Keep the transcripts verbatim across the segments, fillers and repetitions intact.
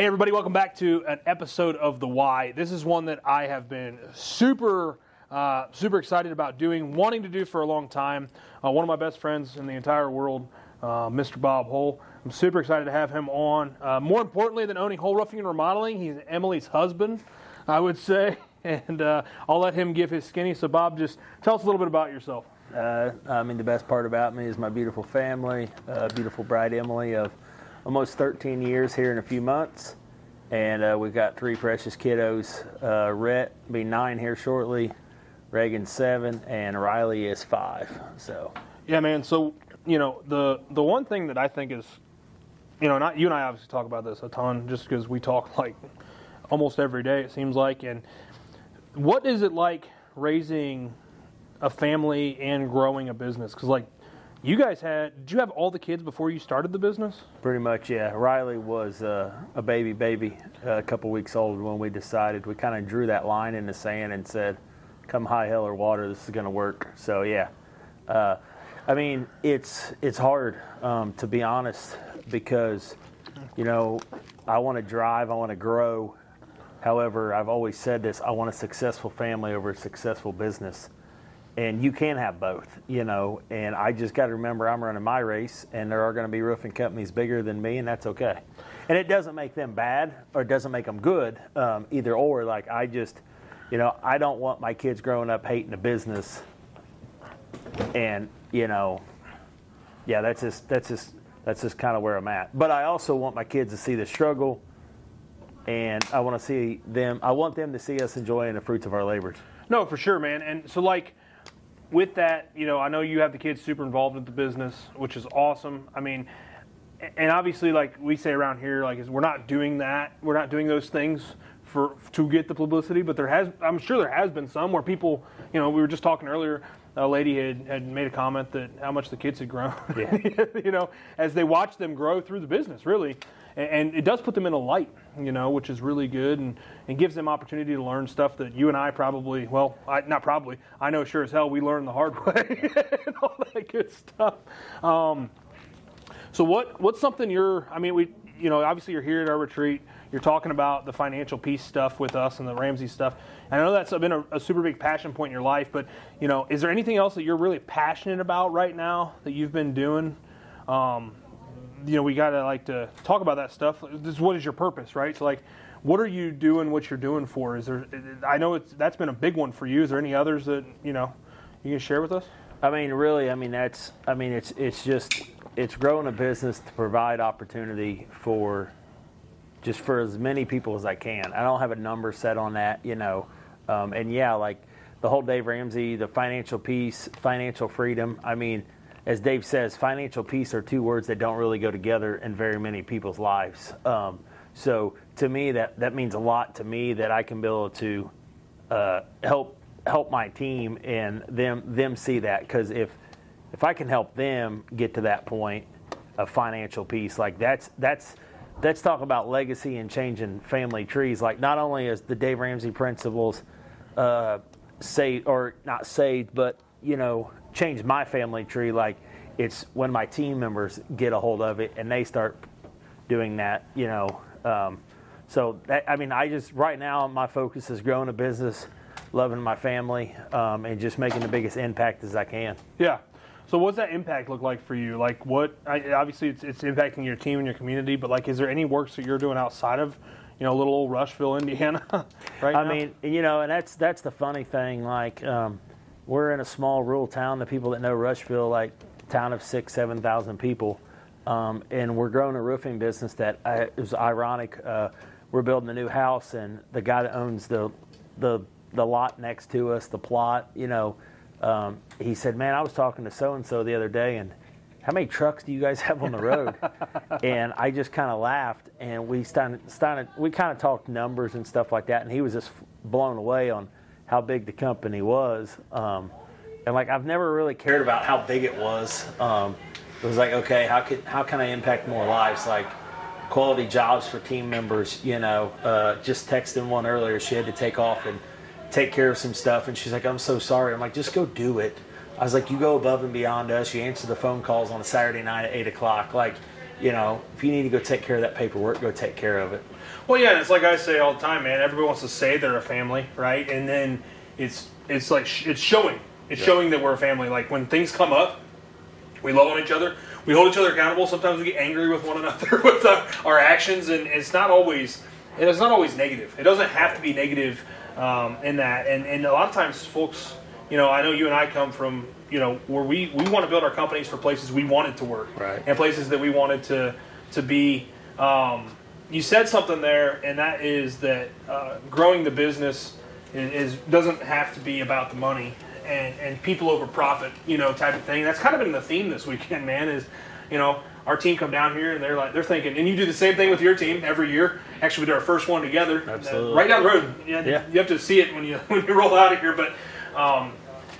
Hey everybody, welcome back to an episode of The Why. This is one that I have been super, uh, super excited about doing, wanting to do for a long time. Uh, one of my best friends in the entire world, uh, Mister Bob Hull. I'm super excited to have him on. Uh, more importantly than owning Hull Roofing and Remodeling, he's Emily's husband, I would say. And uh, I'll let him give his skinny. So Bob, just tell us a little bit about yourself. Uh, I mean, the best part about me is my beautiful family, uh, beautiful bride Emily of almost thirteen years here in a few months. And uh, we've got three precious kiddos. Uh, Rhett will be nine here shortly, Reagan's seven, and Riley is five. So, yeah, man. So, you know, the the one thing that I think is, you know, not you and I obviously talk about this a ton just because we talk like almost every day, it seems like. And what is it like raising a family and growing a business? Because, like, you guys had, did you have all the kids before you started the business? Pretty much, yeah. Riley was uh, a baby baby, uh, a couple weeks old when we decided. We kind of drew that line in the sand and said, come high, hell, or water, this is going to work. So, yeah. Uh, I mean, it's it's hard, um, to be honest, because, you know, I want to drive, I want to grow. However, I've always said this, I want a successful family over a successful business. And you can have both, you know, and I just got to remember I'm running my race, and there are going to be roofing companies bigger than me, and that's okay. And it doesn't make them bad, or it doesn't make them good, um, either or. Like, I just, you know, I don't want my kids growing up hating the business. And, you know, yeah, that's just, that's just, that's just kind of where I'm at. But I also want my kids to see the struggle, and I want to see them, I want them to see us enjoying the fruits of our labors. No, for sure, man. And so, like, with that, you know, I know you have the kids super involved with the business, which is awesome. I mean, and obviously, like we say around here, like, is we're not doing that. We're not doing those things for to get the publicity. But there has, I'm sure there has been some where people, you know, we were just talking earlier. A lady had, had made a comment that how much the kids had grown, yeah. you know, as they watch them grow through the business, really. And, and it does put them in a light, you know, which is really good and, and gives them opportunity to learn stuff that you and I probably, well, I, not probably, I know sure as hell we learned the hard way and all that good stuff. Um, so what what's something you're, I mean, we, you know, obviously you're here at our retreat. You're talking about the financial piece stuff with us and the Ramsey stuff. I know that's been a, a super big passion point in your life, but, you know, is there anything else that you're really passionate about right now that you've been doing? Um, you know, we got to like to talk about that stuff. This, what is your purpose, right? So, like, what are you doing what you're doing for? Is there, I know it's, that's been a big one for you. Is there any others that, you know, you can share with us? I mean, really, I mean, that's, I mean, it's, it's just, it's growing a business to provide opportunity for, just for as many people as I can. I don't have a number set on that, you know. Um, and yeah, like the whole Dave Ramsey, the financial piece, financial freedom. I mean, as Dave says, financial peace are two words that don't really go together in very many people's lives. Um, so to me, that, that means a lot to me that I can be able to uh, help help my team and them them see that. Because if if I can help them get to that point of financial peace, like that's that's let's talk about legacy and changing family trees. Like, not only is the Dave Ramsey principles uh, saved, or not saved, but, you know, changed my family tree. Like, it's when my team members get a hold of it and they start doing that, you know. Um, so, that, I mean, I just, right now, my focus is growing a business, loving my family, um, and just making the biggest impact as I can. Yeah. So what's that impact look like for you? Like, what, I, obviously it's, it's impacting your team and your community, but, like, is there any work that you're doing outside of, you know, little old Rushville, Indiana right I now? mean, you know, and that's that's the funny thing. Like, um, we're in a small rural town. The people that know Rushville, like, town of six, seven thousand people, um, and we're growing a roofing business that uh, it was ironic. Uh, we're building a new house, and the guy that owns the the the lot next to us, the plot, you know, um, he said, "Man, I was talking to so and so the other day, and how many trucks do you guys have on the road?" And I just kind of laughed, and we started, started we kind of talked numbers and stuff like that, and he was just blown away on how big the company was. Um, and like, I've never really cared about how big it was. Um, it was like, okay, how can how can I impact more lives? Like, quality jobs for team members. You know, uh, just texted one earlier. She had to take off and take care of some stuff, and she's like, "I'm so sorry." I'm like, "Just go do it." I was like, "You go above and beyond us. You answer the phone calls on a Saturday night at eight o'clock. Like, You know, if you need to go take care of that paperwork, go take care of it. Well, yeah, and it's like I say all the time, man. Everybody wants to say they're a family, right? And then it's it's like sh- it's showing. It's yeah. showing that we're a family. Like when things come up, we love on each other. We hold each other accountable. Sometimes we get angry with one another with our, our actions, and it's not always it's not always negative. It doesn't have to be negative um, in that. And and a lot of times, folks, you know, I know you and I come from, you know, where we, we want to build our companies for places we wanted to work, right, and places that we wanted to to be. Um, you said something there, and that is that uh, growing the business is, is doesn't have to be about the money and, and people over profit, you know, type of thing. That's kind of been the theme this weekend, man. Is, you know, our team come down here and they're like they're thinking, and you do the same thing with your team every year. Actually, we did our first one together, absolutely, uh, right down the road. You, yeah. you have to see it when you when you roll out of here, but. Um,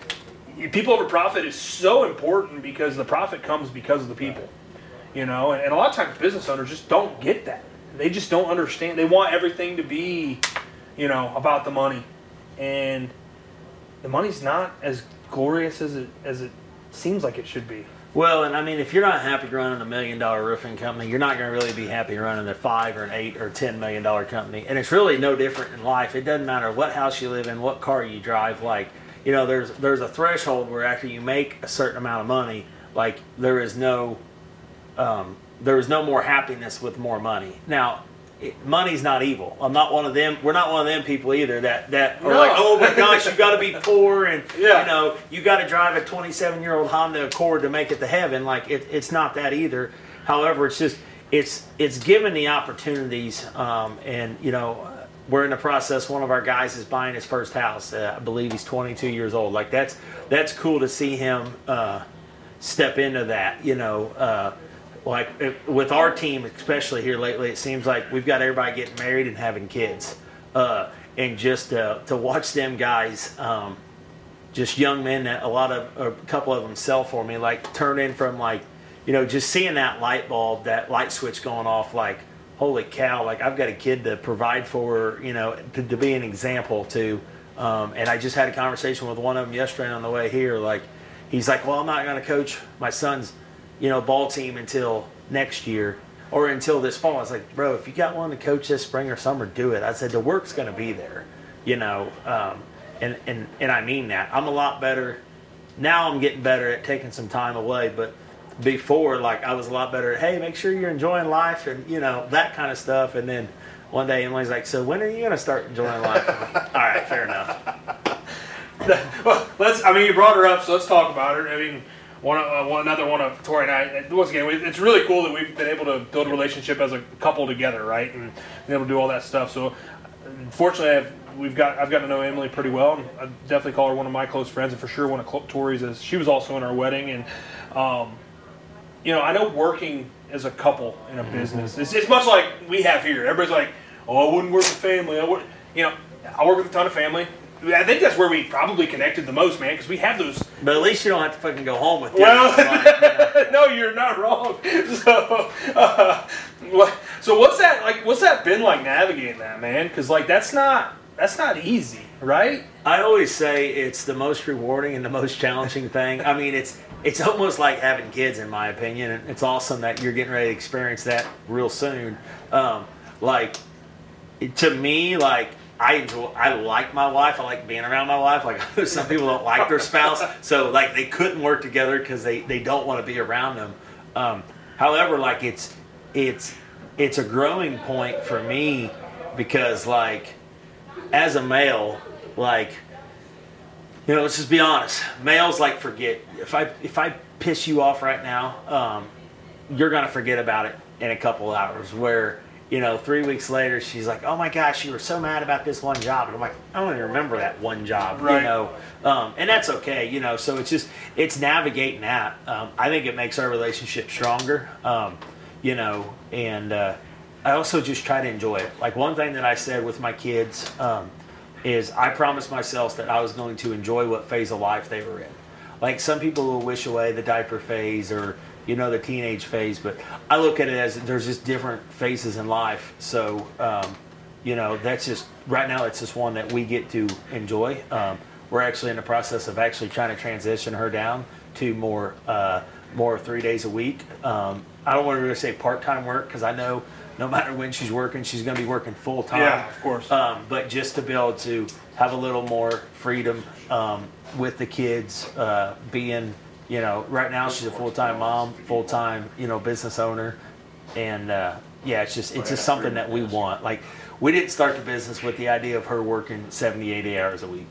People over profit is so important because the profit comes because of the people, you know. And, and a lot of times business owners just don't get that. They just don't understand. They want everything to be, you know, about the money, and the money's not as glorious as it as it seems like it should be. Well, and I mean, if you're not happy running a million dollar roofing company, you're not going to really be happy running a five or an eight or ten million dollar company. And it's really no different in life. It doesn't matter what house you live in, what car you drive, like. You know, there's there's a threshold where after you make a certain amount of money, like there is no um, there is no more happiness with more money. Now, it, money's not evil. I'm not one of them. We're not one of them people either that that are no. like, oh my gosh, you got to be poor and yeah. you know you got to drive a twenty-seven year old Honda Accord to make it to heaven. Like it, it's not that either. However, it's just it's it's given the opportunities um, and you know. We're in the process. One of our guys is buying his first house. Uh, I believe he's twenty-two years old. Like that's that's cool to see him uh, step into that. You know, uh, like it, with our team, especially here lately, it seems like we've got everybody getting married and having kids, uh, and just uh, to watch them guys, um, just young men that a lot of a couple of them sell for me, like turn in from like, you know, just seeing that light bulb, that light switch going off, like. Holy cow, like I've got a kid to provide for, you know, to, to be an example to. Um, and I just had a conversation with one of them yesterday on the way here. Like, he's like, well, I'm not going to coach my son's, you know, ball team until next year or until this fall. I was like, bro, if you got one to coach this spring or summer, do it. I said, the work's going to be there, you know. Um, and, and, and I mean that. I'm a lot better. Now I'm getting better at taking some time away, but before, like, I was a lot better at, hey, make sure you're enjoying life and, you know, that kind of stuff. And then one day Emily's like, so when are you going to start enjoying life? All right, fair enough. Well, let's, I mean, you brought her up, so let's talk about her. I mean, one, uh, one another one of Tori and I, once again, it's really cool that we've been able to build a relationship as a couple together, right? And been able to do all that stuff. So, fortunately, I've, we've got, I've gotten to know Emily pretty well. And I definitely call her one of my close friends, and for sure one of Tori's, as she was also in our wedding. And, um, you know, I know working as a couple in a business, it's, it's much like we have here. Everybody's like, oh, I wouldn't work with family. I would, you know, I work with a ton of family. I think that's where we probably connected the most, man, because we have those. But at least you don't have to fucking go home with them. Well, like, you know. No, you're not wrong. So, uh, so what's that like? What's that been like navigating that, man? Because like that's not that's not easy, right? I always say it's the most rewarding and the most challenging thing. I mean, it's it's almost like having kids, in my opinion. And it's awesome that you're getting ready to experience that real soon. Um, like, to me, like, I enjoy, I like my wife. I like being around my wife. Like, some people don't like their spouse. So, like, they couldn't work together because they, they don't want to be around them. Um, however, like, it's it's it's a growing point for me because, like, as a male, like, you know, let's just be honest. Males, like, forget. If I if I piss you off right now, um, you're going to forget about it in a couple hours. Where, you know, three weeks later, she's like, oh, my gosh, you were so mad about this one job. And I'm like, I don't even remember that one job, right. you know. Um, and that's okay, you know. So it's just, it's navigating that. Um, I think it makes our relationship stronger, um, you know. And uh, I also just try to enjoy it. Like, one thing that I said with my kids um, is I promised myself that I was going to enjoy what phase of life they were in. Like, some people will wish away the diaper phase or, you know, the teenage phase, but I look at it as there's just different phases in life. So, um, you know, that's just, right now it's just one that we get to enjoy. Um, we're actually in the process of actually trying to transition her down to more uh, more three days a week. Um, I don't want her to say part-time work because I know no matter when she's working, she's going to be working full-time. Yeah, of course. Um, but just to be able to have a little more freedom um, with the kids, uh, being, you know, right now she's a full-time mom, full-time, you know, business owner. And, uh, yeah, it's just it's just something that we want. Like, we didn't start the business with the idea of her working seventy, eighty hours a week.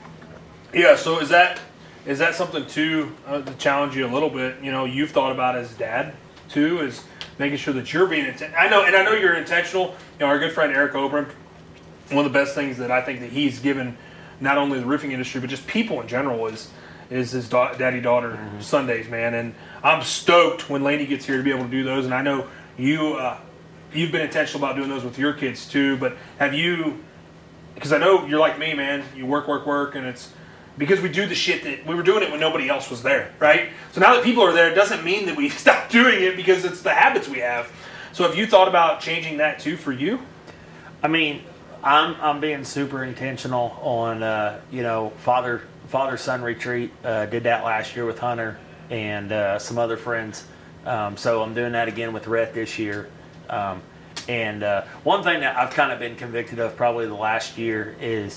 Yeah, so is that is that something, too, uh, to challenge you a little bit, you know, you've thought about as dad, too, is making sure that you're being intentional. I know, and I know you're intentional. You know, our good friend Eric Obram, one of the best things that I think that he's given not only the roofing industry, but just people in general is is his da- daddy-daughter mm-hmm. Sundays, man. And I'm stoked when Lainey gets here to be able to do those. And I know you, uh, you've been intentional about doing those with your kids, too. But have you, because I know you're like me, man. You work, work, work, and it's because we do the shit that we were doing it when nobody else was there, right? So now that people are there, it doesn't mean that we stop doing it because it's the habits we have. So have you thought about changing that too for you? I mean, I'm I'm being super intentional on uh, you know father father son retreat. Uh, did that last year with Hunter and uh, some other friends. Um, so I'm doing that again with Rhett this year. Um, and uh, one thing that I've kind of been convicted of probably the last year is,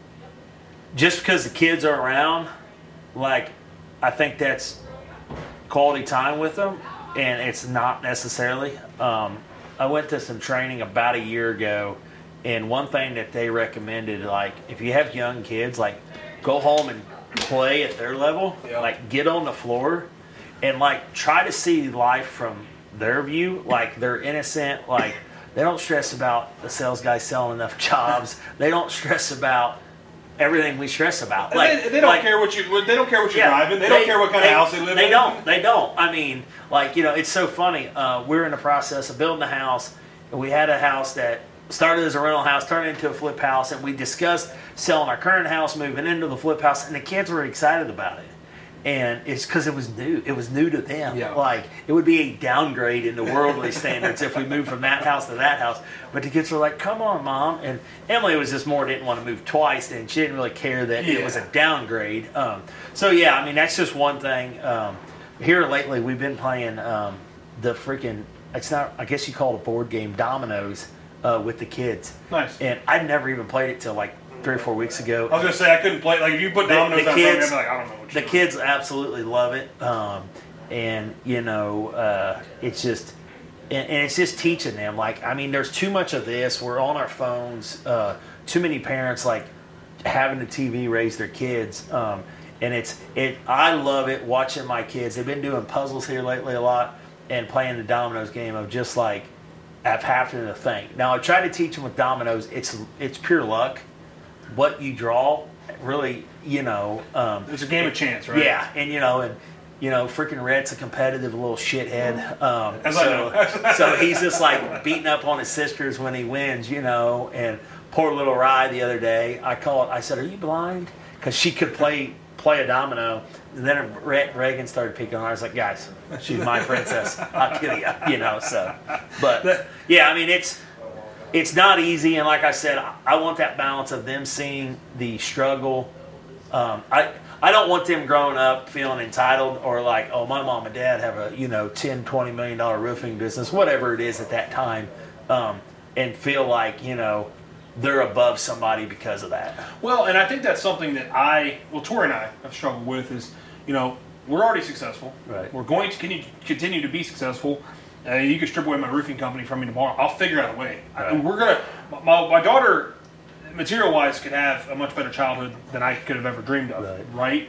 just because the kids are around, like, I think that's quality time with them, and it's not necessarily. Um, I went to some training about a year ago, and one thing that they recommended, like, if you have young kids, like, go home and play at their level, yeah. like, get on the floor, and, like, try to see life from their view. Like, they're innocent, like, they don't stress about the sales guy selling enough jobs. They don't stress about everything we stress about. Like, they, they don't like, care what you. They don't care what you're yeah, driving. They, they don't care what kind they, of house they live they in. They don't. They don't. I mean, like, you know, it's so funny. Uh, we're in the process of building a house, and we had a house that started as a rental house, turned into a flip house, and we discussed selling our current house, moving into the flip house, and the kids were excited about it. And it's because it was new. It was new to them. Yeah. Like, it would be a downgrade in the worldly standards if we moved from that house to that house. But the kids were like, come on, Mom. And Emily was just more didn't want to move twice, and she didn't really care that yeah. it was a downgrade. Um, so, yeah, I mean, that's just one thing. Um, here lately, we've been playing um, the freaking, it's not, I guess you call it a board game, Dominoes, uh, with the kids. Nice. And I'd never even played it till like three or four weeks ago. I was gonna say I couldn't play. Like if you put dominoes the, the on kids, front, I'm like I don't know what the you're kids absolutely love it, um, and you know, uh, it's just, and, and it's just teaching them. Like, I mean, there's too much of this. We're on our phones. Uh, too many parents like having the T V raise their kids, um, and it's it. I love it watching my kids. They've been doing puzzles here lately a lot, and playing the dominoes game of just like of having to think. Now I try to teach them with dominoes. It's it's pure luck. What you draw, really, you know. Um, It's a game of chance, right? Yeah, and you know, and you know, freaking Rhett's a competitive little shithead. Um, As I so, know. so he's just like beating up on his sisters when he wins, you know. And poor little Rye the other day, I called. I said, "Are you blind?" Because she could play play a domino. And then Rhett, Reagan started picking on her. I was like, "Guys, she's my princess. I'll kill you," you know. So, but yeah, I mean, it's. It's not easy, and like I said, I want that balance of them seeing the struggle. Um, I I don't want them growing up feeling entitled or like, oh, my mom and dad have a you know ten, twenty million dollar roofing business, whatever it is at that time, um, and feel like you know they're above somebody because of that. Well, and I think that's something that I, well, Tori and I have struggled with is, you know, we're already successful. Right. We're going to continue to be successful. Uh, you can strip away my roofing company from me tomorrow. I'll figure out a way. Right. I, we're gonna. My, my daughter, material-wise, could have a much better childhood than I could have ever dreamed of. Right. right?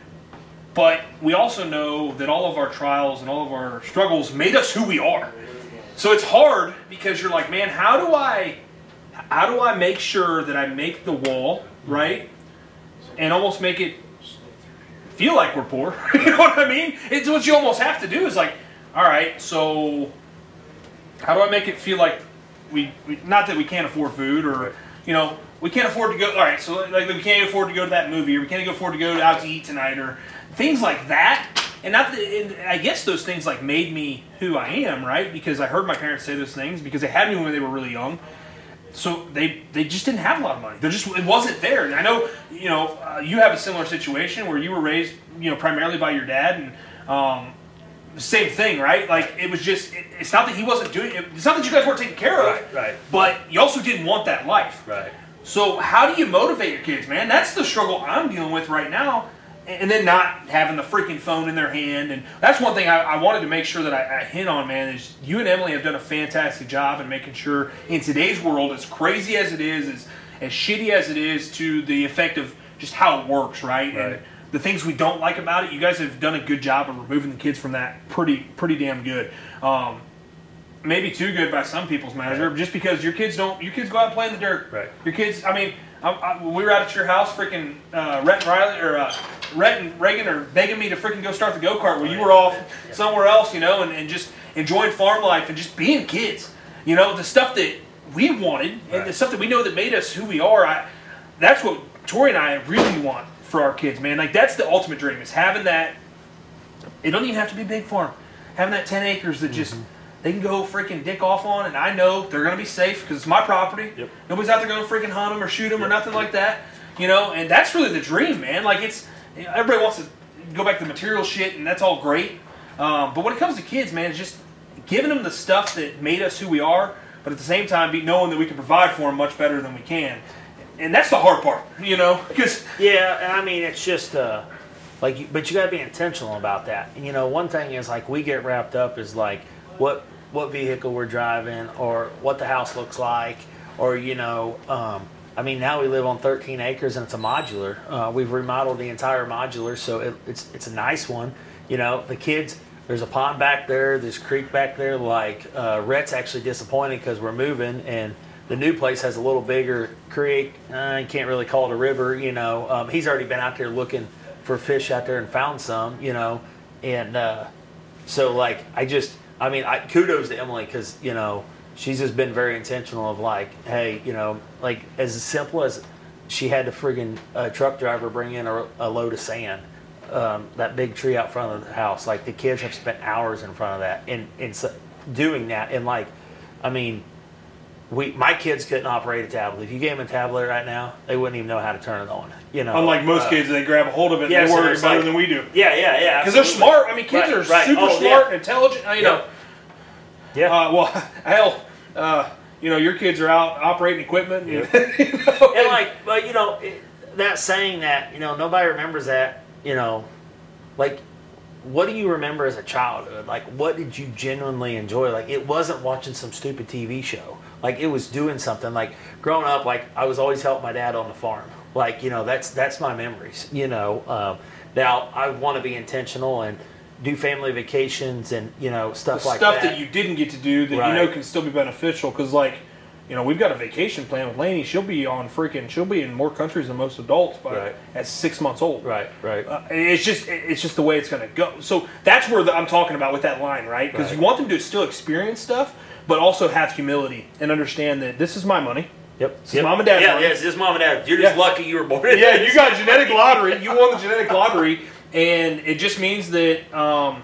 But we also know that all of our trials and all of our struggles made us who we are. So it's hard because you're like, man, how do I, how do I make sure that I make the wall right, and almost make it feel like we're poor? You know what I mean? It's what you almost have to do. Is like. All right, so how do I make it feel like we, we not that we can't afford food or, right. you know, we can't afford to go, all right, so like we can't afford to go to that movie or we can't afford to go out to eat tonight or things like that. And not that, and I guess those things like made me who I am, right? Because I heard my parents say those things because they had me when they were really young. So they they just didn't have a lot of money. They're just it wasn't there. And I know, you know, uh, you have a similar situation where you were raised, you know, primarily by your dad and um same thing, right? Like, it was just, it, it's not that he wasn't doing it. It's not that you guys weren't taking care of. Right, right. But you also didn't want that life. Right. So how do you motivate your kids, man? That's the struggle I'm dealing with right now. And then not having the freaking phone in their hand. And that's one thing I, I wanted to make sure that I, I hit on, man, is you and Emily have done a fantastic job in making sure in today's world, as crazy as it is, as, as shitty as it is, to the effect of just how it works, right? Right. And the things we don't like about it, you guys have done a good job of removing the kids from that pretty pretty damn good. Um, maybe too good by some people's measure, Right. just because your kids don't, your kids go out and play in the dirt. Right. Your kids, I mean, I, I, when we were out at your house, freaking uh, Rhett and Riley, or uh, Rhett and Reagan are begging me to freaking go start the go-kart where you were off somewhere else, you know, and, and just enjoying farm life and just being kids. You know, the stuff that we wanted and Right. the stuff that we know that made us who we are, I, that's what Tori and I really want for our kids, man. Like, that's the ultimate dream, is having that. It don't even have to be a big farm. Having that ten acres that just, they can go freaking dick off on, and I know they're going to be safe because it's my property. Yep. Nobody's out there going to freaking hunt them or shoot them or Yep. nothing like that. You know, and that's really the dream, man. Like, it's, you know, everybody wants to go back to the material shit, and that's all great. Um, but when it comes to kids, man, it's just giving them the stuff that made us who we are, but at the same time, be knowing that we can provide for them much better than we can. And that's the hard part, you know, because Yeah, and I mean, it's just uh, like, you, but you got to be intentional about that. And, you know, one thing is like we get wrapped up is like what what vehicle we're driving, or what the house looks like, or you know, um, I mean, now we live on thirteen acres and it's a modular. Uh, we've remodeled the entire modular, so it, it's it's a nice one. You know, the kids. There's a pond back there. There's a creek back there. Like uh, Rhett's actually disappointed because we're moving and. The new place has a little bigger creek. Uh, you can't really call it a river, you know. Um, he's already been out there looking for fish out there and found some, you know. And uh, so, like, I just, I mean, I, kudos to Emily because, you know, she's just been very intentional of like, hey, you know, like as simple as she had the friggin' uh, truck driver bring in a, a load of sand. Um, that big tree out front of the house. Like, the kids have spent hours in front of that and, and so, doing that. And, like, I mean, We, my kids couldn't operate a tablet. If you gave them a tablet right now, they wouldn't even know how to turn it on. You know, unlike most uh, kids, they grab a hold of it yeah, and they so work it's better like- than we do. Yeah, yeah, yeah. Because they're absolutely. smart. I mean, kids Right, are right. super Oh, smart, yeah. intelligent. You know, Yeah. uh, well, hell, uh, you know, your kids are out operating equipment. You know, And like, but you know, it, that saying that, you know, nobody remembers that. You know, like, what do you remember as a childhood? Like, what did you genuinely enjoy? Like, it wasn't watching some stupid T V show. Like, it was doing something. Like, growing up, like, I was always helping my dad on the farm. Like, you know, that's that's my memories, you know. Um, now, I want to be intentional and do family vacations and, you know, stuff like stuff that. that you didn't get to do that you Right. know can still be beneficial. Because, like, you know, we've got a vacation plan with Lainey. She'll be on freaking. She'll be in more countries than most adults by Right. at six months old. Right, right. Uh, it's just it's just the way it's going to go. So that's where the, I'm talking about with that line, right? Because Right. you want them to still experience stuff, but also have humility and understand that this is my money. Yep. This is yep. mom and dad's Yeah, money. yeah, it's just mom and dad. You're just Yeah. lucky you were born in Yeah, this. you got a genetic lottery. You won the genetic lottery, and it just means that um,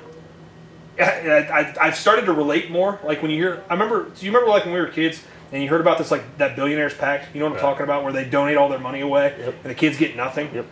I, I, I've started to relate more. Like when you hear, I remember. Do you remember like when we were kids and you heard about this like that Billionaires Pact? You know what I'm Right. talking about, where they donate all their money away Yep. and the kids get nothing. Yep.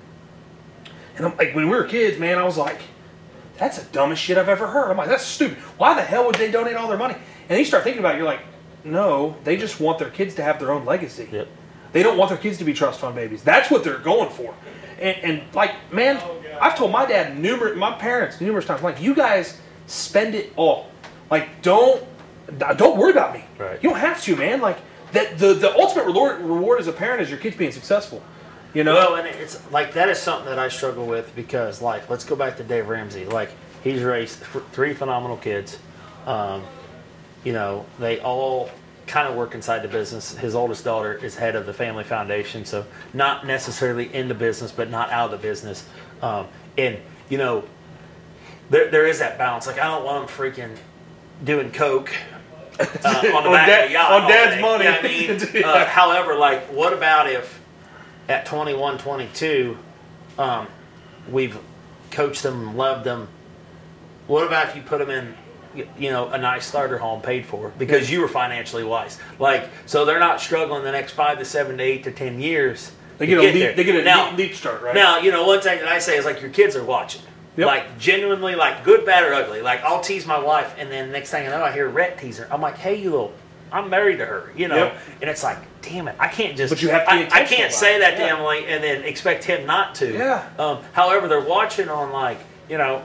And I'm like, when we were kids, man, I was like, that's the dumbest shit I've ever heard. I'm like, that's stupid. Why the hell would they donate all their money? And then you start thinking about it, you're like, no, they just want their kids to have their own legacy. Yep. They don't want their kids to be trust fund babies. That's what they're going for. And, and like, man, I've told my dad numerous, my parents numerous times, like, you guys spend it all. Like, don't, don't worry about me. Right. You don't have to, man. Like, that the the ultimate reward reward as a parent is your kids being successful. You know. Well, and it's like that is something that I struggle with because, like, let's go back to Dave Ramsey. Like, he's raised th- three phenomenal kids. Um, you know, they all kind of work inside the business. His oldest daughter is head of the family foundation, so not necessarily in the business, but not out of the business. Um, and you know, there there is that balance. Like, I don't want them freaking doing coke. Uh, on the On back dad- of the yacht on all dad's day. money. You know what I mean? Yeah. Uh, however, like, what about if at twenty-one, twenty-two, um, we've coached them, loved them. What about if you put them in, y- you know, a nice starter home paid for because you were financially wise? Like, so they're not struggling the next five to seven to eight to ten years. They to get a leap, there. they get a now, leap, leap start, right? Now, you know, one thing that I say is like your kids are watching. Yep. Like, genuinely, like, good, bad, or ugly. Like, I'll tease my wife, and then next thing I know, I hear Rhett tease her. I'm like, hey, you little, I'm married to her, you know? Yep. And it's like, damn it, I can't just, But you have to be I, I intentional can't about say it. that Yeah. to Emily and then expect him not to. Yeah. Um, however, they're watching on, like, you know,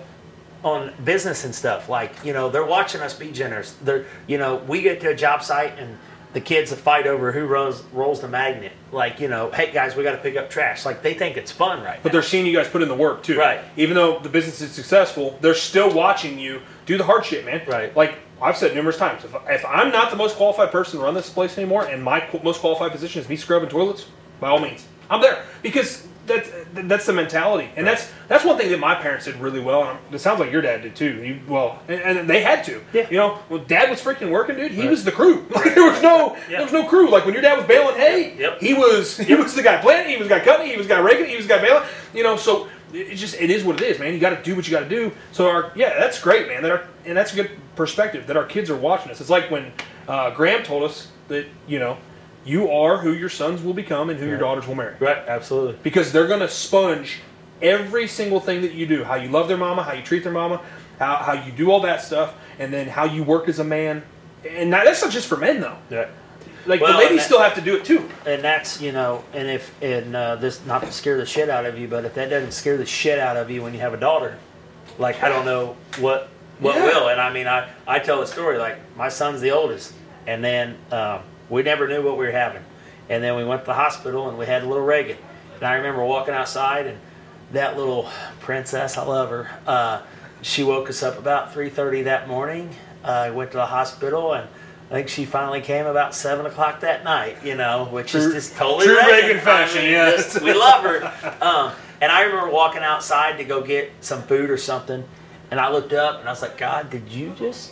on business and stuff. Like, you know, they're watching us be generous. They're, you know, we get to a job site and the kids that fight over who rolls rolls the magnet. Like, you know, hey guys, we got to pick up trash. Like, they think it's fun right But now. they're seeing you guys put in the work too. Right. Even though the business is successful, they're still watching you do the hard shit, man. Right. Like I've said numerous times, if, if I'm not the most qualified person to run this place anymore, and my qu- most qualified position is me scrubbing toilets, by all means, I'm there because that's that's the mentality, and Right. that's that's one thing that my parents did really well. And it sounds like your dad did too. You, well, and, and they had to. Yeah. You know, when Dad was freaking working, dude, he Right. was the crew. Like, there was no Yeah. there was no crew. Like when your dad was baling hay, Yep. he was he was the guy planting, he was the guy cutting, he was the guy raking, he was the guy baling. You know, so it's just it is what it is, man. You got to do what you got to do. So our yeah, that's great, man. That our, and that's a good perspective that our kids are watching us. It's like when uh, Graham told us that you know you are who your sons will become and who your Right. daughters will marry, Right, absolutely. because they're going to sponge every single thing that you do, how you love their mama, how you treat their mama, how how you do all that stuff, and then how you work as a man. And that, that's not just for men though. Yeah. Like Well, the ladies that- still have to do it too. And that's, you know, and if, and uh, this, not to scare the shit out of you, but if that doesn't scare the shit out of you when you have a daughter, like, I don't know what, what Yeah. will. And I mean, I, I tell the story, like, my son's the oldest. And then um, we never knew what we were having. And then we went to the hospital and we had a little Reagan. And I remember walking outside and that little princess, I love her, uh, she woke us up about three thirty that morning. I uh, went to the hospital and I think she finally came about seven o'clock that night, you know, which True- is just totally true Reagan, Reagan fashion, I mean, yes. just- we love her. Um, and I remember walking outside to go get some food or something, and I looked up and I was like, God, did you just,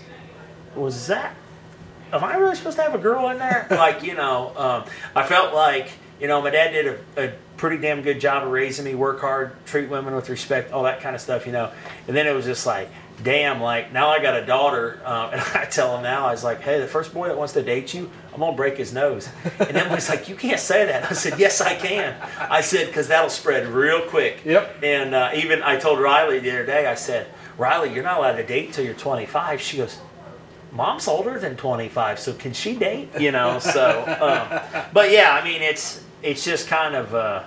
was that, am I really supposed to have a girl in there? Like, you know, um, I felt like, you know, my dad did a, a pretty damn good job of raising me, work hard, treat women with respect, all that kind of stuff, you know. And then it was just like, damn, like, now I got a daughter, um, and I tell him now, I was like, hey, the first boy that wants to date you, I'm going to break his nose. And Emily's like, you can't say that. I said, yes, I can. I said, because that'll spread real quick. Yep. And uh, even I told Riley the other day, I said, Riley, you're not allowed to date until you're twenty-five. She goes, Mom's older than twenty-five, so can she date? You know, so, um, but yeah, I mean, it's, it's just kind of, uh,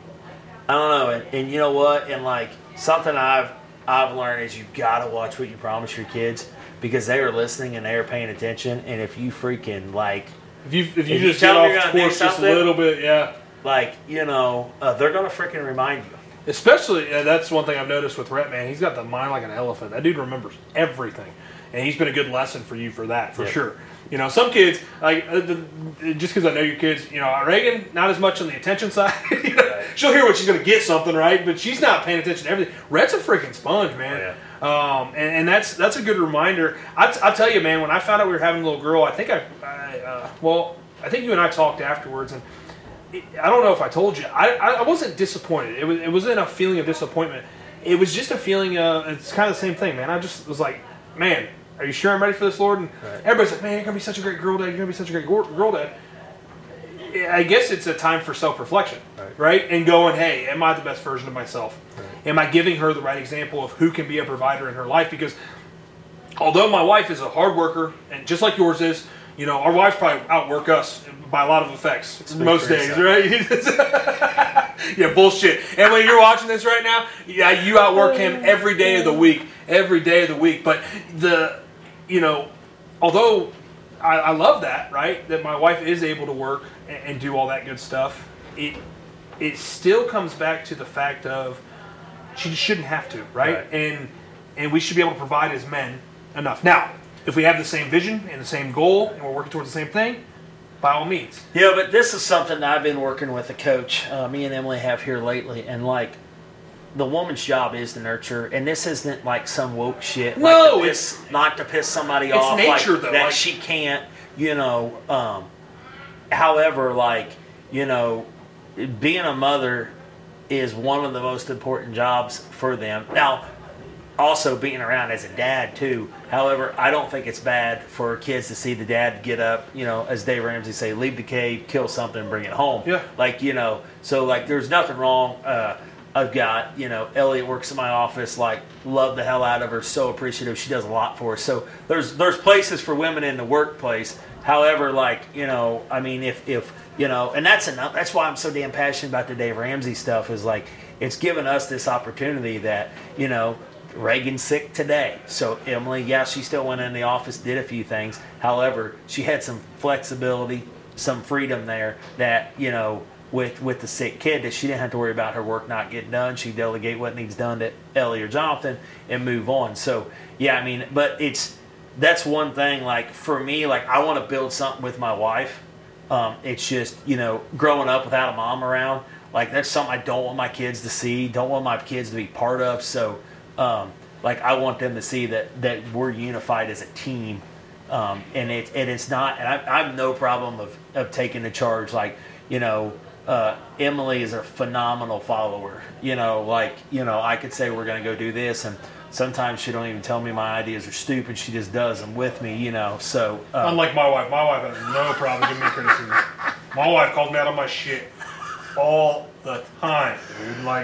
I don't know, and, and you know what, and like, something I've, I've learned is you gotta watch what you promise your kids, because they are listening and they are paying attention, and if you freaking, like, If you if you If you just tell get them you're off gonna do course just a something- little bit, yeah. like, you know, uh, they're gonna freaking remind you. Especially, uh, that's one thing I've noticed with Rhett, man. He's got the mind like an elephant. That dude remembers everything. And he's been a good lesson for you for that, for Yeah. sure. You know, some kids, like, uh, the, just because I know your kids, you know, Reagan, not as much on the attention side. You know, Right. she'll hear what she's going to get something, right? But she's not paying attention to everything. Rhett's a freaking sponge, man. Oh, Um, and, and that's that's a good reminder. I, t- I'll tell you, man, when I found out we were having a little girl, I think I, I uh, well, I think you and I talked afterwards, and it, I don't know if I told you, I, I, I wasn't disappointed. It, was, it wasn't a feeling of disappointment. It was just a feeling of, it's kind of the same thing, man. I just was like, man, are you sure I'm ready for this, Lord? And Right. everybody's like, man, you're going to be such a great girl dad. You're going to be such a great girl girl dad. I guess it's a time for self-reflection, Right. right? And going, hey, am I the best version of myself? Right. Am I giving her the right example of who can be a provider in her life? Because although my wife is a hard worker, and just like yours is, you know, our wives probably outwork us by a lot of effects most for days, yourself. right? Yeah, bullshit. And when you're watching this right now, yeah, you outwork him every day of the week, every day of the week. But the, you know, although I, I love that, right, that my wife is able to work and, and do all that good stuff, it it still comes back to the fact of she shouldn't have to, right? Right. And and we should be able to provide as men enough. Now, if we have the same vision and the same goal and we're working towards the same thing, by all means. Yeah, but this is something that I've been working with a coach, uh, me and Emily have here lately, and like, the woman's job is to nurture, and this isn't like some woke shit. No, like to piss, not to piss somebody it's off. nature, like, though, that like- she can't, you know. Um, however, like, you know, being a mother is one of the most important jobs for them. Now, also being around as a dad too. However, I don't think it's bad for kids to see the dad get up, you know, as Dave Ramsey say, leave the cave, kill something, bring it home. Yeah. Like, you know, so like there's nothing wrong. Uh, I've got, you know, Elliot works in my office, like, love the hell out of her, so appreciative. She does a lot for us. So there's there's places for women in the workplace. However, like, you know, I mean, if, if you know, and that's enough. That's why I'm so damn passionate about the Dave Ramsey stuff is, like, it's given us this opportunity that, you know, Reagan's sick today. So Emily, yeah, she still went in the office, did a few things. However, she had some flexibility, some freedom there that, you know, with with the sick kid, that she didn't have to worry about her work not getting done. She delegate what needs done to Ellie or Jonathan and move on. So yeah, I mean, but it's that's one thing. Like for me, like I want to build something with my wife. Um, it's just, you know, growing up without a mom around, like that's something I don't want my kids to see. Don't want my kids to be part of. So um, like I want them to see that that we're unified as a team. Um, and it and it's not. And I, I have no problem of of taking the charge. Like you know. Uh, Emily is a phenomenal follower. You know, like, you know, I could say we're going to go do this, and sometimes she don't even tell me my ideas are stupid. She just does them with me, you know. So uh, unlike my wife, my wife has no problem giving me criticism. My wife calls me out on my shit all the time, dude. Like,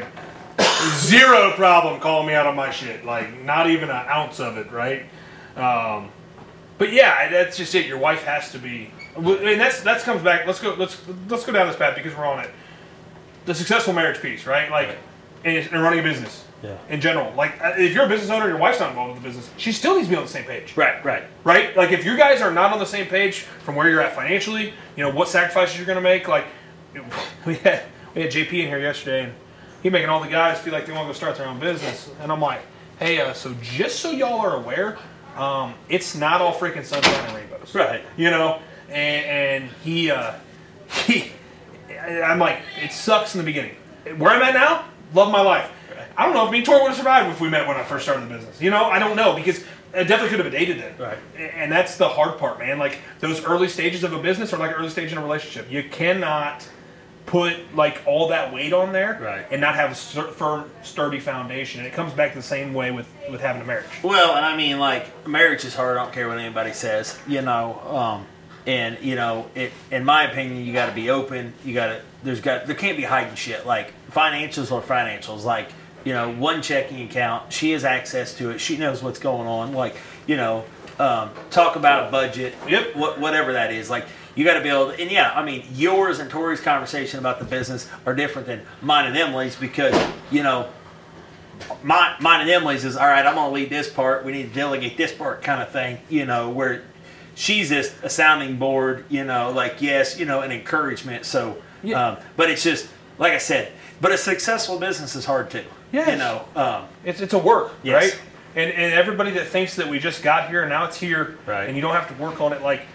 zero problem calling me out on my shit. Like, not even an ounce of it, right? Um, but yeah, that's just it. Your wife has to be. I mean, that's that comes back. Let's go. Let's let's go down this path because we're on it. The successful marriage piece, right? Like, right. And, and running a business. Yeah. In general, like if you're a business owner, your wife's not involved with the business. She still needs to be on the same page. Right. Right. Right. Like if you guys are not on the same page from where you're at financially, you know what sacrifices you're going to make. Like we had we had J P in here yesterday, and he making all the guys feel like they want to go start their own business, and I'm like, hey, uh, so just so y'all are aware, um, it's not all freaking sunshine and rainbows. Right. You know. And, and he, uh, he, I'm like, it sucks in the beginning. Where I'm at now, love my life. Right. I don't know if me and Tori would have survived if we met when I first started the business. You know, I don't know because I definitely could have dated then. Right. And that's the hard part, man. Like those early stages of a business are like an early stage in a relationship. You cannot put like all that weight on there right. and not have a firm, sturdy foundation. And it comes back the same way with, with having a marriage. Well, and I mean, like marriage is hard. I don't care what anybody says. You know. Um, And you know, it. In my opinion, you got to be open. You got to. There's got. There can't be hiding shit. Like financials or financials. Like you know, one checking account. She has access to it. She knows what's going on. Like you know, um, talk about a budget. Yep. What, whatever that is. Like you got to be able. To, and yeah, I mean, yours and Tori's conversation about the business are different than mine and Emily's because you know. My, mine and Emily's is all right. I'm gonna lead this part. We need to delegate this part, kind of thing. You know where. She's just a sounding board, you know, like, yes, you know, an encouragement. So, yeah. um, but it's just, like I said, but a successful business is hard too. Yes. You know, um, it's it's a work, yes. right? And and everybody that thinks that we just got here and now it's here, right. and you don't have to work on it, like,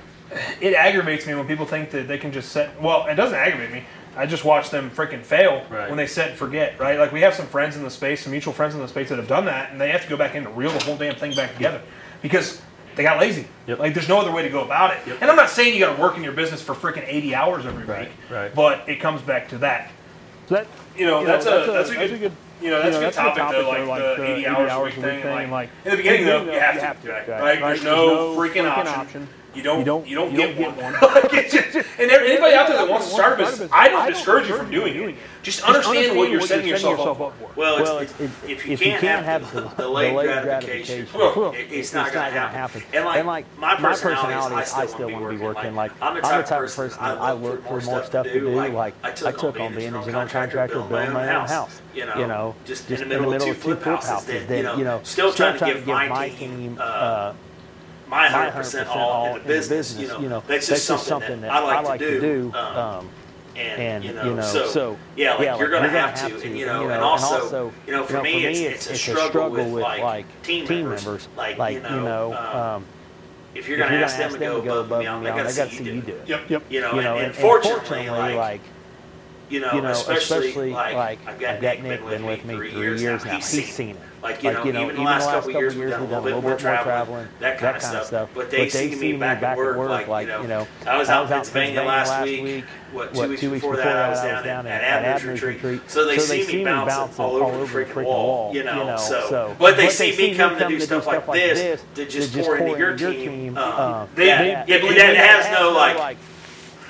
it aggravates me when people think that they can just set, well, it doesn't aggravate me. I just watch them freaking fail right. when they set and forget, right? Like, we have some friends in the space, some mutual friends in the space that have done that, and they have to go back in to reel the whole damn thing back together. Because they got lazy. Yep. Like, there's no other way to go about it. Yep. And I'm not saying you got to work in your business for freaking eighty hours every right. week, right. but it comes back to that. So that you know, you that's, know a, that's, a, that's, a, good, a good, you know, that's, you know, that's a good topic, though, like, like the, the eighty hours a week thing. thing and like, in the beginning, though, you have, you have to, right? right. right. There's, there's no, no freaking, freaking option. option. You don't, you don't, you don't, you get, don't get one. one. And anybody out there that wants to start a business, I don't discourage you from doing it. Just understand what you're setting yourself up for. Well, well it's, it's, if you if can't, can't have the delayed gratification, it's not going to happen. And like, and like my personality, is I still want to be working. Like I'm the type of person I work for more stuff to do. Like I took on being a general contractor, building my own house. You know, just in the middle of two flip houses. That you know, still trying to give my team. My one hundred percent all in the business, business you, know, you know, that's just that's something, something that, that I like, I like to do. do. Um, and, and, you know, you know so, so, yeah, like, yeah, you're going to have, have to, and, you know, and, also, and also, you know, for, you know, me, for me, it's, it's, it's a struggle, struggle with, like, like team, team members. members. Like, like, you know, um, if you're going to ask them to go above and beyond, they got to see you do it. Yep, yep. You know, and fortunately, like, you know, especially, like, I've got Nick been with me three years now. He's seen it. Like, you, like, know, you know, even the last couple of years, we've done a little bit more traveling, that kind of stuff. But they see me back at work, like, you know, I was out in Pennsylvania last week. What, two weeks before that, I was down at Admiral's Retreat. So they see me bouncing all over the freaking wall, you know. So, but they see me coming to do stuff like this to just pour into your team. That has no, like,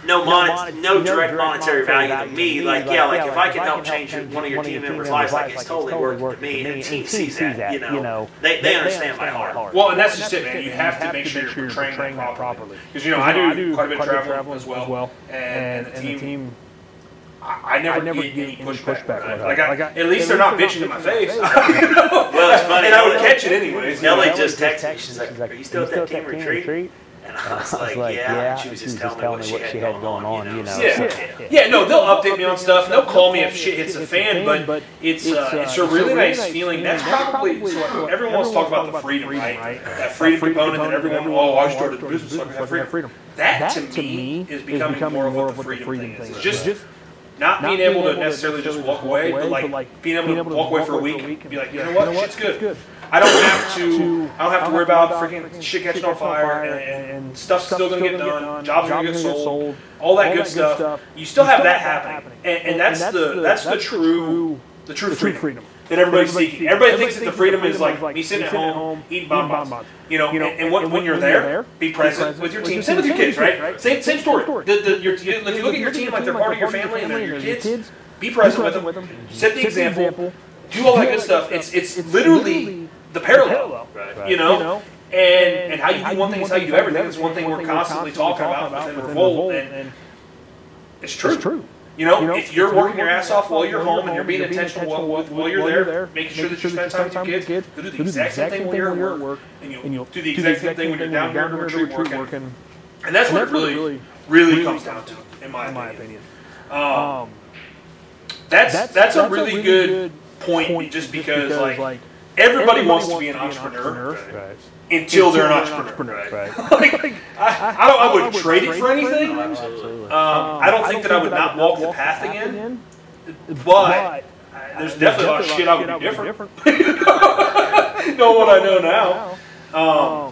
no, mon- mon- no, no direct, direct monetary value to value me. to Like, me. yeah, Like, like yeah, if like, I can help change your, one of your team members' lives, like it's totally worth it to me, and the team sees that. You know, they they understand my heart. Well, and that's just it, man. You have to make sure you're portraying that properly. Because you know, I do quite a bit of travel as well, and the team. I, I never, I never get, get any pushback. pushback like, like, I, like I, at least at they're not bitching in my face. Well, it's funny. And I would catch it anyways. Ellie just texted me. She's like, "Are you still at that team retreat?" And I was like, like yeah. yeah. And she was just telling me what she had going on, you know. Yeah. So, yeah. yeah, no, they'll update me on stuff. And they'll call me if shit hits the fan. But it's uh, it's a really nice feeling. That's probably so. Everyone wants to talk about the freedom, right? That freedom component that everyone. Oh, I started a business, so I have freedom. That to me is becoming more of what the freedom thing is. It's just. Not, not being able to necessarily just walk away, but like, like being able to walk away for a week and be like, you know what, shit's good. I don't have to. I don't have to worry about freaking shit catching on fire and, and stuff's still gonna get done. Jobs are gonna get sold. All that good stuff. You still have that happening, and, and that's the that's the true the true freedom that everybody's seeking. Everybody thinks that the freedom is like me sitting at home eating bonbons. You know, and, and what, when you're there, be present with your team. Same with your kids, right? Same same story. The, the, your, if you look at your team like they're part of your family and they're your kids, be present with them. Set the example. Do all that good stuff. It's it's literally the parallel, you know. And and how you do one thing is how you do everything. It's one thing we're constantly talking about within Revolt, and it's true. You know, you know, if you're working your ass off while you're home and you're being intentional while, while, while you're there, making sure that you spend time with your kids, you'll do the exact same thing while you're at work, and you'll do the exact same thing when you're down here in the retreat working. And that's what it really, really comes down to, in my opinion. Um, that's that's a really good point, just because like everybody wants to be an entrepreneur. Until they're an entrepreneur, right? like, I, I, don't, I wouldn't trade it for anything. Um, I don't think that I would not walk the path again, but there's definitely a lot of shit I would do different. Know what I know now. Um,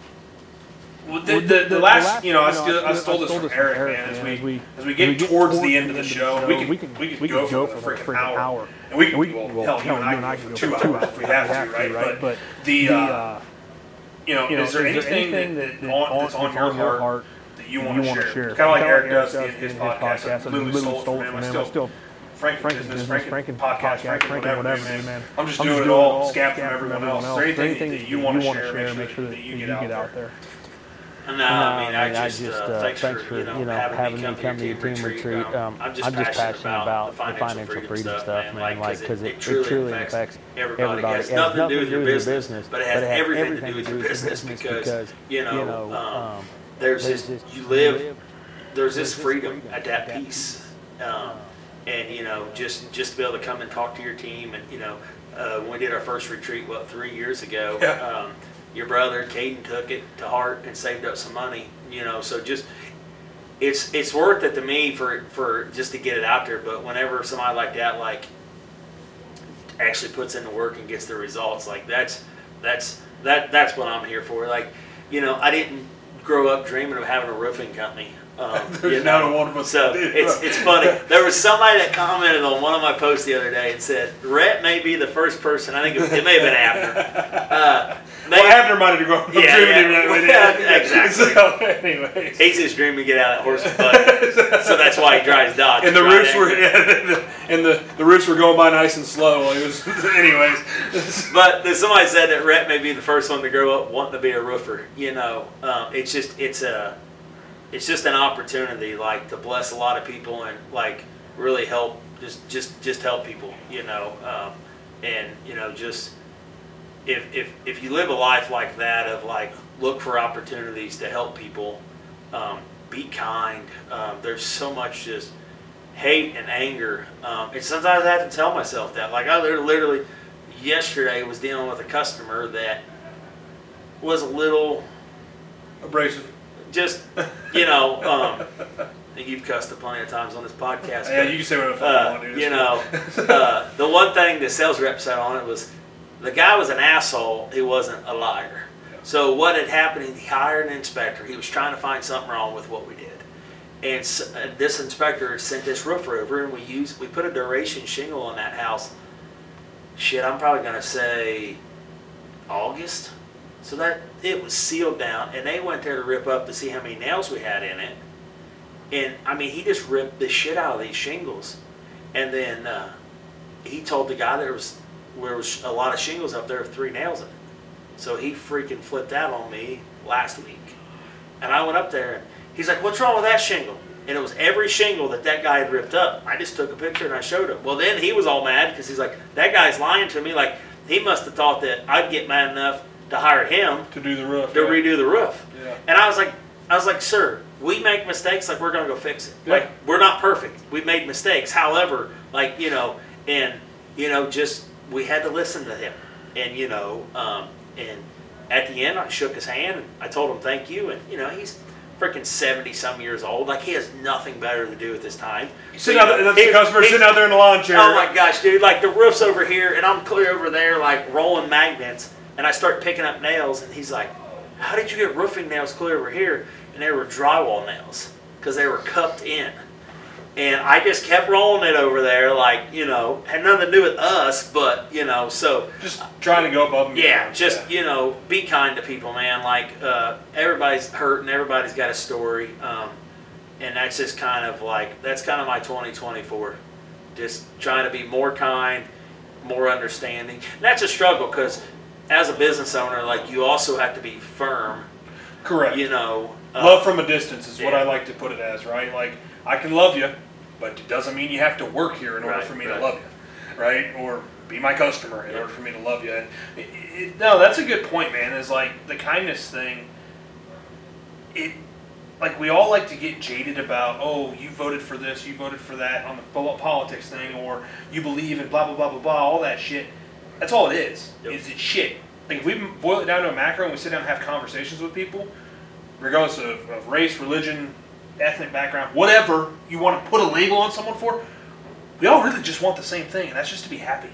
well, the, the, the last, you know, I still I stole this from Eric, man. As we as we get towards the end of the show, we can we can we can go for a freaking hour, and we can well, hell, you and I can go for two hours if we have to, right? But the You know, you know, is there is anything, anything that, that, on, that's on, on your heart that you want to share? share? Kind of like Eric does in his, his podcast. I literally stole it from him. I still, still Frank business, Frank podcast, Frank whatever, man. man. I'm just I'm doing it all, scab from everyone else. Is there anything that you want to share? Make sure that you get out there. No, I mean, I just, uh, uh, thanks, thanks for, you know, you know having, having me come to your team retreat. retreat. Um, I'm, just I'm just passionate about the financial, financial freedom, freedom stuff, man, like, because it, it truly affects everybody. It has nothing to do with your business, but it has everything to do with your business because, you know, um, there's this, you live, there's this freedom at that piece. Um, and, you know, just, just to be able to come and talk to your team and, you know, uh, when we did our first retreat, what, three years ago, um, your brother Caden took it to heart and saved up some money, you know. So just it's it's worth it to me for for just to get it out there. But whenever somebody like that like actually puts in the work and gets the results, like that's that's that that's what I'm here for. Like, you know, I didn't grow up dreaming of having a roofing company. Um, There's you know? not a one of us. So it's it's funny. There was somebody that commented on one of my posts the other day and said, "Rhett may be the first person." I think it, it may have been Abner. Uh, Well, Abner might have grown up yeah, dreaming yeah. of Yeah, exactly. So, anyways. He's just dreaming to get out of that horse's butt. So that's why he drives Dodge. And the roofs were yeah, and the, the roofs were going by nice and slow while he was anyways. But somebody said that Rhett may be the first one to grow up wanting to be a roofer. You know, um, it's just it's a it's just an opportunity like to bless a lot of people and like really help just just just help people, you know. Um, and you know, just If, if if you live a life like that of like look for opportunities to help people, um, be kind. Um, there's so much just hate and anger, um, and sometimes I have to tell myself that. Like I literally yesterday was dealing with a customer that was a little abrasive. Just you know, um, I think you've cussed it plenty of times on this podcast. Yeah, but, you can say whatever uh, you want, dude. You know, uh, the one thing the sales rep said on it was, the guy was an asshole, he wasn't a liar. So what had happened, he hired an inspector. He was trying to find something wrong with what we did. And so, uh, this inspector sent this roofer over and we used, we put a duration shingle on that house. Shit, I'm probably going to say August. So that it was sealed down and they went there to rip up to see how many nails we had in it. And I mean, he just ripped the shit out of these shingles. And then uh, he told the guy there was there was a lot of shingles up there with three nails in it. So he freaking flipped out on me last week. And I went up there and he's like, "What's wrong with that shingle?" And it was every shingle that that guy had ripped up. I just took a picture and I showed him. Well, then he was all mad because he's like, "That guy's lying to me." Like, he must have thought that I'd get mad enough to hire him To do the roof. to yeah. redo the roof. Yeah. And I was like, I was like, "Sir, we make mistakes. Like, we're gonna go fix it. Yeah. Like, we're not perfect. We made mistakes. However, like, you know, and you know, just we had to listen to him. And you know, um, and at the end, I shook his hand and I told him thank you. And you know, he's freaking seventy some years old. Like, he has nothing better to do at this time. Sitting out there, that's the customer sitting out there in the lawn chair. Oh my gosh, dude! Like, the roof's over here, and I'm clear over there, like rolling magnets. And I start picking up nails, and he's like, "How did you get roofing nails clear over here?" And they were drywall nails because they were cupped in. And I just kept rolling it over there, like, you know, had nothing to do with us, but you know, so Just trying to go above and yeah, beyond. just you know, be kind to people, man. Like, uh, everybody's hurting, everybody's got a story, um, and that's just kind of like that's kind of my twenty twenty-four. Just trying to be more kind, more understanding. And that's a struggle because as a business owner, like, you also have to be firm. Correct. You know, uh, Love from a distance is what yeah. I like to put it as, right? Like, I can love you, but it doesn't mean you have to work here in order Right, for me right. to love you, right? Or be my customer in order for me to love you. And it, it, no, that's a good point, man. Is like the kindness thing. It like we all like to get jaded about, oh, you voted for this, you voted for that on the pol- politics thing, or you believe in blah blah blah blah blah, all that shit. That's all it is. Yep. Is it shit? Like, if we boil it down to a macro and we sit down and have conversations with people, regardless of, of race, religion, ethnic background, whatever you want to put a label on someone for, we all really just want the same thing, and that's just to be happy.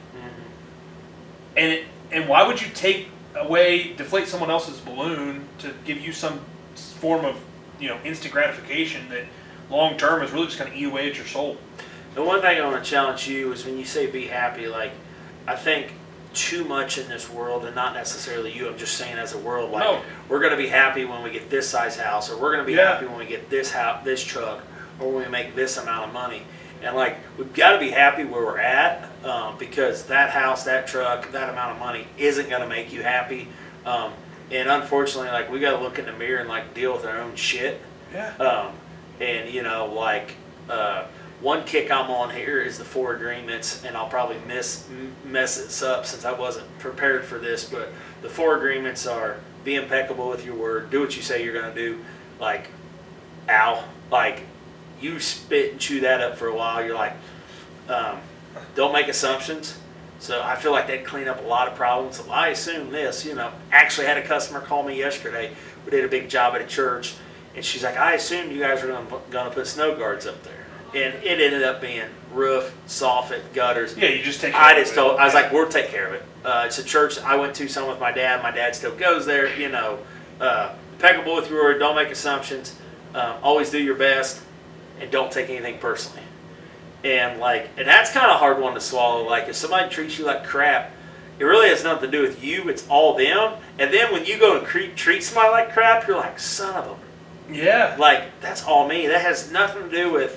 Mm-hmm. And it, and why would you take away, deflate someone else's balloon to give you some form of, you know, instant gratification that long term is really just going to eat away at your soul? The one thing I want to challenge you is when you say be happy, like, I think too much in this world, and not necessarily you, I'm just saying as a world, like, No. we're going to be happy when we get this size house, or we're going to be Yeah. happy when we get this house, this truck, or when we make this amount of money. And like, we've got to be happy where we're at, um, because that house, that truck, that amount of money isn't going to make you happy. Um, and unfortunately, like, we got to look in the mirror and like deal with our own shit. Yeah. Um, and you know, like, uh, one kick I'm on here is the four agreements, and I'll probably miss m- mess this up since I wasn't prepared for this. But the four agreements are: be impeccable with your word, do what you say you're going to do. Like, ow, like, you spit and chew that up for a while. You're like, um, don't make assumptions. So I feel like that'd clean up a lot of problems. So I assume this, you know. Actually, had a customer call me yesterday. We did a big job at a church, and she's like, I assumed you guys were going to going to put snow guards up there. And it ended up being roof, soffit, gutters. Yeah, you just take care I of just it. told, I was like, we'll take care of it. Uh, it's a church I went to some with my dad. My dad still goes there. You know, uh, impeccable with your word. Don't make assumptions. Um, always do your best, and don't take anything personally. And like, and that's kind of a hard one to swallow. Like, if somebody treats you like crap, it really has nothing to do with you. It's all them. And then when you go and cre- treat somebody like crap, you're like, son of a. Yeah. Like, that's all me. That has nothing to do with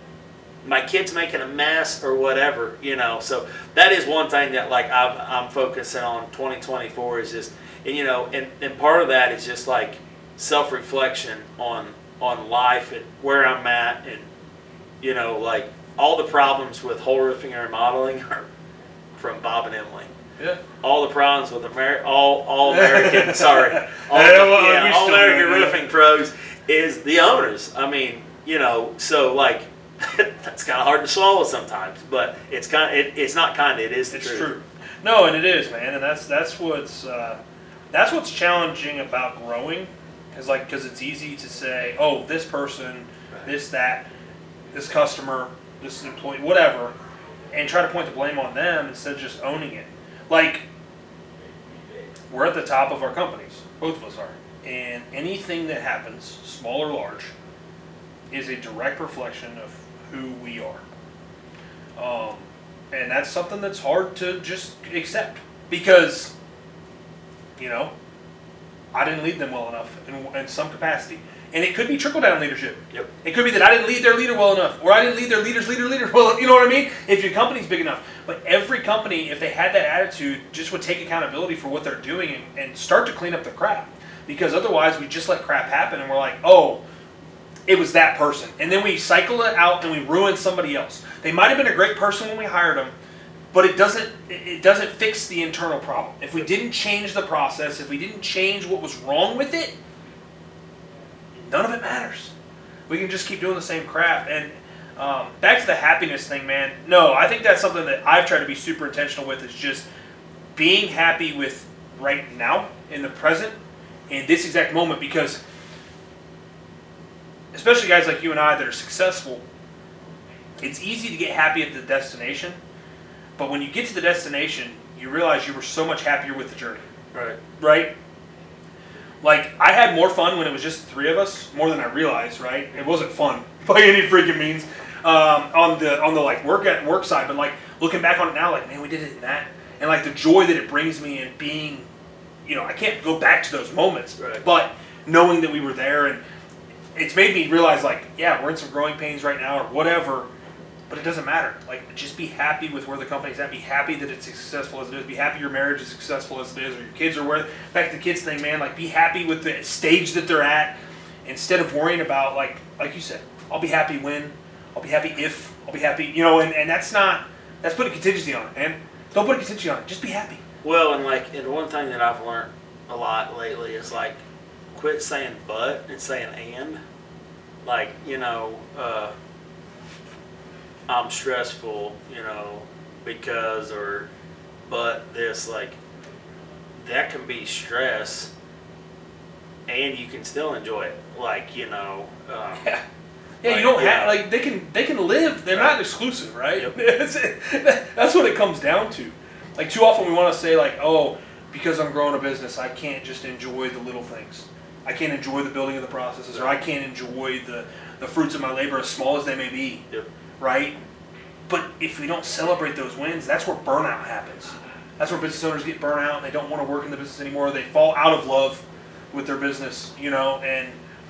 my kids making a mess or whatever, you know. So that is one thing that, like, I've, I'm focusing on twenty twenty-four is just, and you know, and, and part of that is just like self-reflection on on life and where I'm at, and you know, like, all the problems with whole roofing and remodeling are from Bob and Emily. Yeah. All the problems with Amer- all all American, sorry, all, Yeah, well, yeah, we all still American do it, yeah. roofing pros is the owners. I mean, you know, so like that's kind of hard to swallow sometimes, but it's kind, it, it's not kind of, it is the It's truth. true. No, and it is, man, and that's that's what's uh, that's what's challenging about growing, is like, because it's easy to say, oh, this person, this that, this customer, this employee, whatever, and try to point the blame on them instead of just owning it. Like, we're at the top of our companies, both of us are, and anything that happens, small or large, is a direct reflection of who we are. Um, and that's something that's hard to just accept, because, you know, I didn't lead them well enough in, in some capacity. And it could be trickle-down leadership. Yep. It could be that I didn't lead their leader well enough, or I didn't lead their leader's leader leader well, you know what I mean? If your company's big enough. But every company, if they had that attitude, just would take accountability for what they're doing and, and start to clean up the crap. Because otherwise, we just let crap happen, and we're like, oh, it was that person. And then we cycle it out, and we ruin somebody else. They might have been a great person when we hired them, but it doesn't it doesn't fix the internal problem. If we didn't change the process, if we didn't change what was wrong with it, none of it matters. We can just keep doing the same crap. And um, back to the happiness thing, man. No, I think that's something that I've tried to be super intentional with, is just being happy with right now, in the present, in this exact moment. Because especially guys like you and I that are successful, it's easy to get happy at the destination. But when you get to the destination, you realize you were so much happier with the journey. Right. Right? Like, I had more fun when it was just the three of us, more than I realized, right? It wasn't fun by any freaking means um, on the on the like work at work side, but like looking back on it now, like, man, we did it in that, and like the joy that it brings me in being, you know, I can't go back to those moments, Right. but knowing that we were there, and it's made me realize, like, yeah, we're in some growing pains right now or whatever, but it doesn't matter. Like, just be happy with where the company's at. Be happy that it's as successful as it is. Be happy your marriage is successful as it is, or your kids are where. Back to the kids thing, man. Like, be happy with the stage that they're at, instead of worrying about, like, like you said, I'll be happy when, I'll be happy if, I'll be happy, you know. And, and that's not, that's putting contingency on it, man. Don't put a contingency on it. Just be happy. Well, and like, and one thing that I've learned a lot lately is like, quit saying but and saying and. Like, you know, uh, I'm stressful, you know, because, or, but this, like, that can be stress, and you can still enjoy it. Like, you know, um, Yeah. Yeah, like, you don't yeah. have, like, they can they can live. They're Right. not exclusive, right? Yep. That's, that's what it comes down to. Like, too often we want to say, like, oh, because I'm growing a business, I can't just enjoy the little things. I can't enjoy the building of the processes, or I can't enjoy the, the fruits of my labor, as small as they may be, Yep. right? But if we don't celebrate those wins, that's where burnout happens. That's where business owners get burnt out, and they don't want to work in the business anymore. They fall out of love with their business, you know, and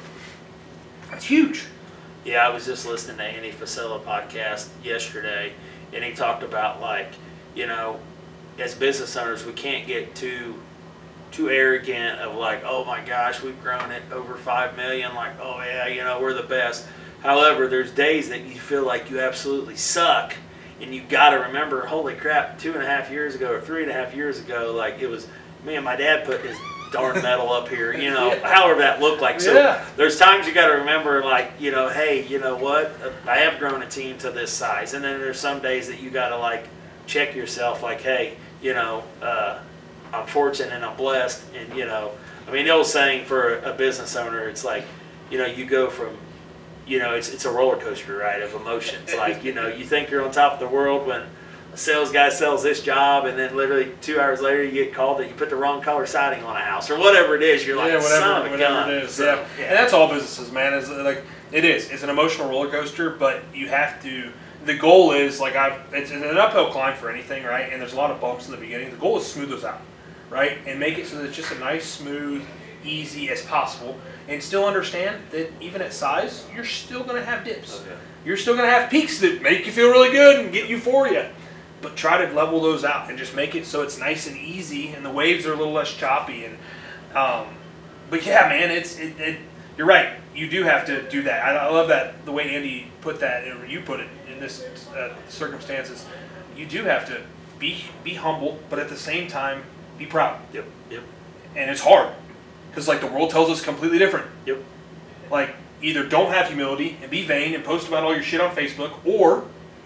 it's huge. Yeah, I was just listening to Andy Frisella podcast yesterday, and he talked about, like, you know, as business owners, we can't get too too arrogant of like, oh my gosh, we've grown it over five million, like, oh yeah, you know, we're the best. However, there's days that you feel like you absolutely suck, and you got to remember, holy crap, two and a half years ago or three and a half years ago, like, it was me and my dad put his darn medal up here, you know, Yeah. however that looked like. So Yeah. there's times you got to remember, like, you know, hey, you know what, I have grown a team to this size. And then there's some days that you got to, like, check yourself, like, hey, you know, uh, I'm fortunate and I'm blessed. And, you know, I mean, the old saying for a business owner, it's like, you know, you go from, you know, it's it's a roller coaster ride of emotions. Like, you know, you think you're on top of the world when a sales guy sells this job, and then literally two hours later you get called that you put the wrong color siding on a house or whatever it is. You're like, yeah, whatever, son of a whatever gun. it is. So, yeah. and that's all businesses, man. Is like it is. It's an emotional roller coaster, but you have to. The goal is like I've. It's an uphill climb for anything, right? And there's a lot of bumps in the beginning. The goal is to smooth those out, right, and make it so that it's just a nice, smooth, easy as possible, and still understand that even at size, you're still going to have dips. Okay. You're still going to have peaks that make you feel really good and get euphoria. But try to level those out and just make it so it's nice and easy, and the waves are a little less choppy. And um, but yeah, man, it's it, it. You're right. You do have to do that. I, I love that the way Andy put that, or you put it in this uh, circumstances. You do have to be be humble, but at the same time be proud. Yep, yep, And it's hard because like the world tells us completely different. yep. Like either don't have humility and be vain and post about all your shit on Facebook, or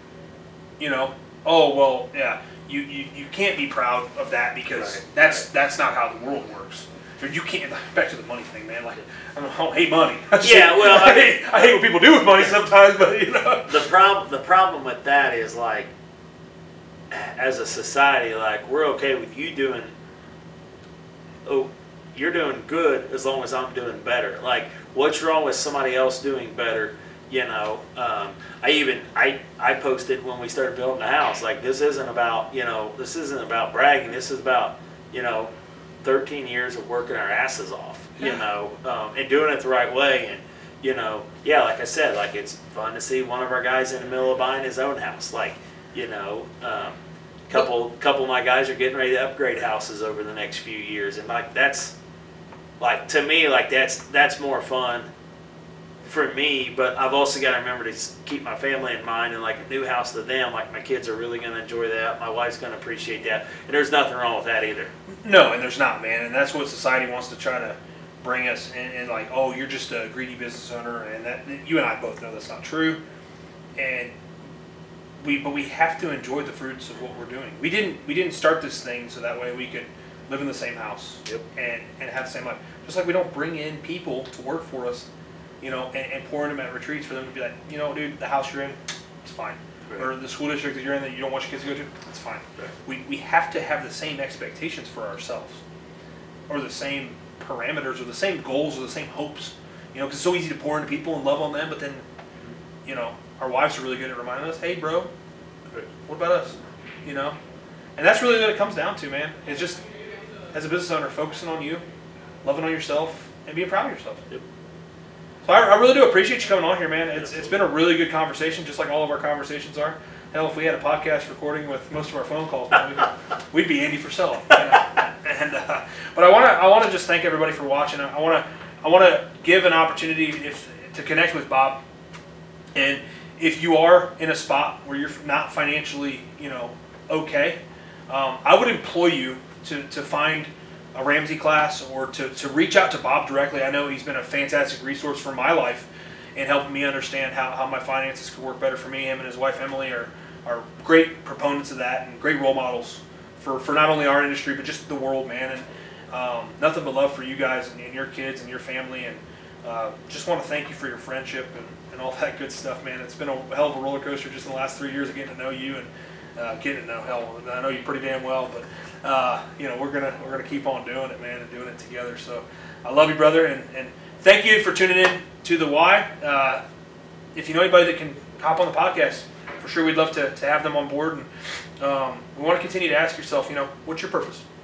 you know. Oh, well, yeah, you, you, you can't be proud of that because Right, that's right. that's not how the world works. Or you can't, back to the money thing, man, like, I don't, I don't hate money. I just Yeah, hate, well, I I- hate, I hate what people do with money sometimes, but, you know. The problem, the problem with that is, like, as a society, like, we're okay with you doing, oh, you're doing good as long as I'm doing better. Like, what's wrong with somebody else doing better? You know, um, I even, I, I posted when we started building the house, like, this isn't about, you know, this isn't about bragging. This is about, you know, thirteen years of working our asses off. you know, um, and doing it the right way. And, you know, yeah, like I said, like it's fun to see one of our guys in the middle of buying his own house. Like, you know, um, couple couple of my guys are getting ready to upgrade houses over the next few years, and like that's like to me like that's that's more fun for me. But I've also got to remember to keep my family in mind, and like a new house to them, like my kids are really going to enjoy that. My wife's going to appreciate that, and there's nothing wrong with that either. No, and there's not, man, and that's what society wants to try to bring us, and, and like, oh, you're just a greedy business owner, and that you and I both know that's not true, and we but we have to enjoy the fruits of what we're doing. We didn't we didn't start this thing so that way we could live in the same house Yep. and and have the same life. Just like we don't bring in people to work for us, you know, and, and pour them at retreats for them to be like, you know, dude, the house you're in, it's fine. Right. Or the school district that you're in that you don't want your kids to go to, it's fine. Right. We we have to have the same expectations for ourselves, or the same parameters, or the same goals, or the same hopes. You know, because it's so easy to pour into people and love on them, but then, you know, our wives are really good at reminding us, hey, bro, what about us? You know, and that's really what it comes down to, man. It's just, as a business owner, focusing on you, loving on yourself, and being proud of yourself. Yep. So I, I really do appreciate you coming on here, man. It's it's been a really good conversation, just like all of our conversations are. Hell, if we had a podcast recording with most of our phone calls, man, we'd, we'd be Andy Frisella. You know? And uh, but I want to I want to just thank everybody for watching. I want to I want to give an opportunity if to connect with Bob, and if you are in a spot where you're not financially, you know, okay, um, I would employ you to, to find a Ramsey class, or to, to reach out to Bob directly. I know he's been a fantastic resource for my life in helping me understand how, how my finances could work better for me. Him and his wife Emily are, are great proponents of that, and great role models for, for not only our industry but just the world, man. And um, nothing but love for you guys and, and your kids and your family, and uh, just want to thank you for your friendship and, and all that good stuff, man. It's been a hell of a roller coaster just in the last three years of getting to know you, and uh, getting to know hell. I know you pretty damn well, but uh, you know we're gonna we're gonna keep on doing it, man, and doing it together. So I love you, brother, and, and thank you for tuning in to the Why. Uh, if you know anybody that can hop on the podcast, for sure we'd love to, to have them on board. And um, we want to continue to ask yourself, you know, what's your purpose?